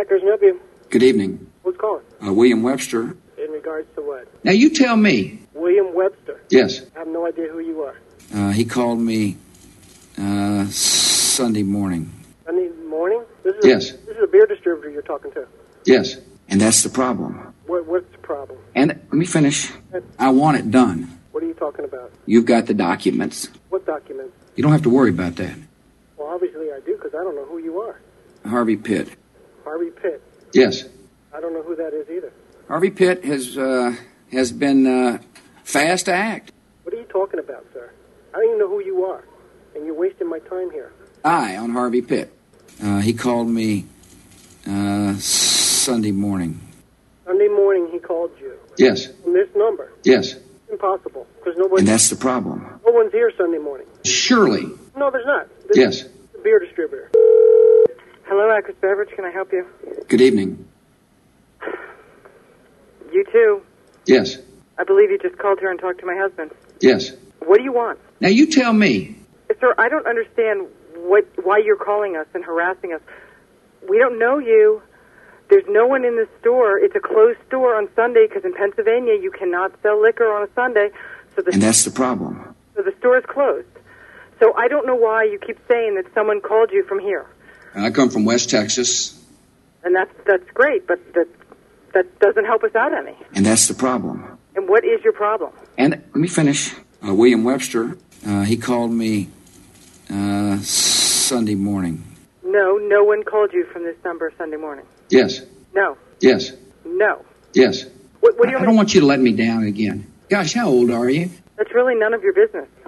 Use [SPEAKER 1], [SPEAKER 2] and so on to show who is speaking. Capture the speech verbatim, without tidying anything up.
[SPEAKER 1] Packers can help you.
[SPEAKER 2] Good evening.
[SPEAKER 1] Who's calling?
[SPEAKER 2] Uh, William Webster.
[SPEAKER 1] In regards to what?
[SPEAKER 2] Now you tell me.
[SPEAKER 1] William Webster.
[SPEAKER 2] Yes.
[SPEAKER 1] I have no idea who you are.
[SPEAKER 2] Uh, he called me uh, Sunday morning.
[SPEAKER 1] Sunday morning? This is
[SPEAKER 2] Yes.
[SPEAKER 1] A, this is a beer distributor you're talking to.
[SPEAKER 2] Yes. And that's the problem.
[SPEAKER 1] What, what's the problem?
[SPEAKER 2] And let me finish. I want it done.
[SPEAKER 1] What are you talking about?
[SPEAKER 2] You've got the documents.
[SPEAKER 1] What documents?
[SPEAKER 2] You don't have to worry about that.
[SPEAKER 1] Well, obviously I do, because I don't know who you are.
[SPEAKER 2] Harvey Pitt.
[SPEAKER 1] Harvey Pitt.
[SPEAKER 2] Yes.
[SPEAKER 1] I don't know who that is either.
[SPEAKER 2] Harvey Pitt has uh, has been uh, fast to act.
[SPEAKER 1] What are you talking about, sir? I don't even know who you are, and you're wasting my time here.
[SPEAKER 2] I on Harvey Pitt. Uh, he called me uh, Sunday morning.
[SPEAKER 1] Sunday morning he called you.
[SPEAKER 2] Yes.
[SPEAKER 1] From this number.
[SPEAKER 2] Yes.
[SPEAKER 1] Impossible, because nobody.
[SPEAKER 2] And that's the problem.
[SPEAKER 1] No one's here Sunday morning.
[SPEAKER 2] Surely.
[SPEAKER 1] No, there's not. This
[SPEAKER 2] Yes.
[SPEAKER 1] is a beer distributor. Hello, Acris Beverage. Can I help you?
[SPEAKER 2] Good evening.
[SPEAKER 1] You too.
[SPEAKER 2] Yes.
[SPEAKER 1] I believe you just called here and talked to my husband.
[SPEAKER 2] Yes.
[SPEAKER 1] What do you want?
[SPEAKER 2] Now you tell me.
[SPEAKER 1] Sir, I don't understand what why you're calling us and harassing us. We don't know you. There's no one in the store. It's a closed store on Sunday because in Pennsylvania you cannot sell liquor on a Sunday. So the
[SPEAKER 2] And that's the problem.
[SPEAKER 1] So the store is closed. So I don't know why you keep saying that someone called you from here.
[SPEAKER 2] I come from West Texas.
[SPEAKER 1] And that's that's great, but that that doesn't help us out any.
[SPEAKER 2] And that's the problem.
[SPEAKER 1] And what is your problem?
[SPEAKER 2] And let me finish. Uh, William Webster, uh, he called me uh, Sunday morning.
[SPEAKER 1] No, no one called you from this number Sunday morning.
[SPEAKER 2] Yes.
[SPEAKER 1] No.
[SPEAKER 2] Yes.
[SPEAKER 1] No.
[SPEAKER 2] Yes.
[SPEAKER 1] What, what do you
[SPEAKER 2] I, I don't want you to let me down again. Gosh, how old are you?
[SPEAKER 1] That's really none of your business.